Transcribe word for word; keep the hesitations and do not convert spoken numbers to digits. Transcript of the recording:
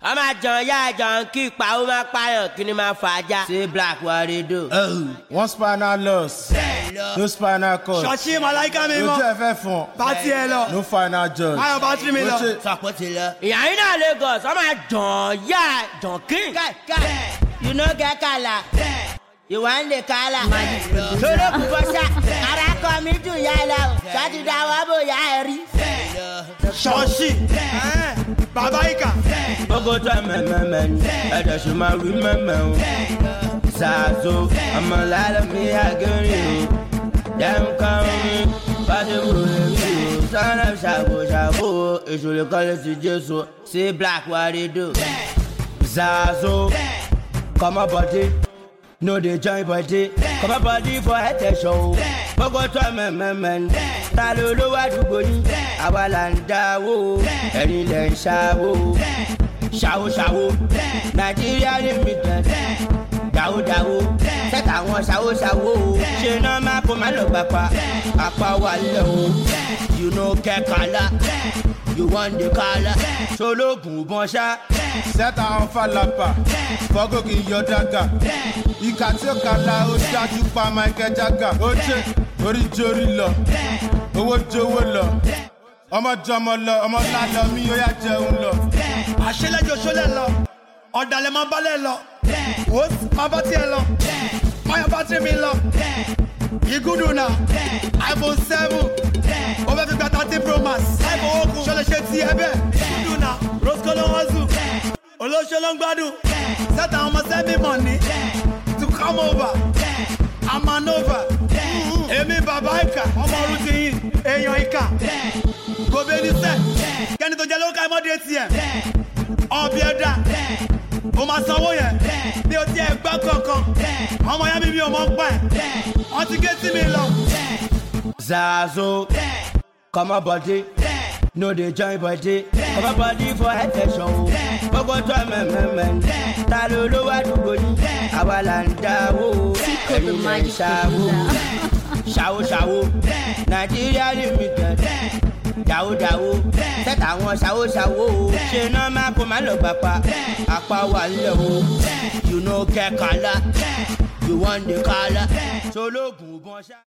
I'm a John, yeah, John, keep power, my fire, can my father. Say black, what they do? Oh, one spinal loss, no spinal cord. Shorty, Malaika, me, no F F one, no final judge. I am battery me, lo. Support it, lo. Yeah, in Lagos, I'm a John, yeah, John King. You know, get color. You want the color? Solo Kupasa, Araka, me to Yala, Sati Dawabo, Yari. Shorty, Babaika. Go to my man, I just remember. Zazo, I'm a lot of me, I get you. Damn, come, but it will son of Shabu Shabu. It's really call it to Jesus. Say black, what they do? Zazo, come a body. No, they join body. Come a body for a show. Go to my man, Talulu, what you going? Awalanda, woo, any land shawo. Shawo shawo, Nigeria limited. Dawo dawo, set àwọn shawo shawo. Ṣé náà máa kó má lọ gbapá? Apá wà lẹ́ o. You no get color, you want the color. Ṣológun bọ́n ṣá. Set àwọn falapa, fọ́gò kì í yọ dága. Ìkà tí ó kàlà ó ṣáájú pa Michael Jagger. Ó ṣe orí jórí lọ, owó jówó lọ. Ọmọ jọmọ lọ, ọmọ lálọ mi ó yá jẹun lọ. Àṣẹlẹ́jọ ṣọlẹ̀ lọ, ọ̀dàlẹ̀ máa balẹ̀ lọ, wò máa bá tiẹ̀ lọ, máa bá tiẹ̀ mi lọ. Igudu na, iPhone seven, ó fẹ́ fi gba thirty pro max, iPhone okun, ṣọlẹ̀ ṣe ti ẹ bẹ́ẹ̀. Igudu na, Roscoe ló wọ́n zù, olóṣèlú ló ń gbádùn, sẹ́tà àwọn ọmọ sẹ́mi money to come over, I'm an over. Èmi bàbá ìkà, ọmọ ọrùn ti yín, èèyàn ìkà. Gobe ni sẹ́, kẹ́ni tó jẹ́ ló ká ẹmọ́ dé tiẹ̀. Ọ̀bí ẹ̀dá, o máa sanwó yẹn. Bí o ti ẹ̀ gbọ́ kankan, ọmọ yẹn bíbí o mọ̀ ń pa ẹ̀. Wọ́n ti gé sí mi lọ. Zazo, come a body. No, they join body. Come a body for head show. Go to my man, Talulu, what you going? Awalanda, woo, any land shawo. Shawo shawo, Nigeria limited. Dawo dawo, set àwọn shawo shawo. Ṣé náà máa kó má lọ gbapá? Apá wà lẹ́ o. You no get color, you want the color. Ṣológun bọ́n ṣá.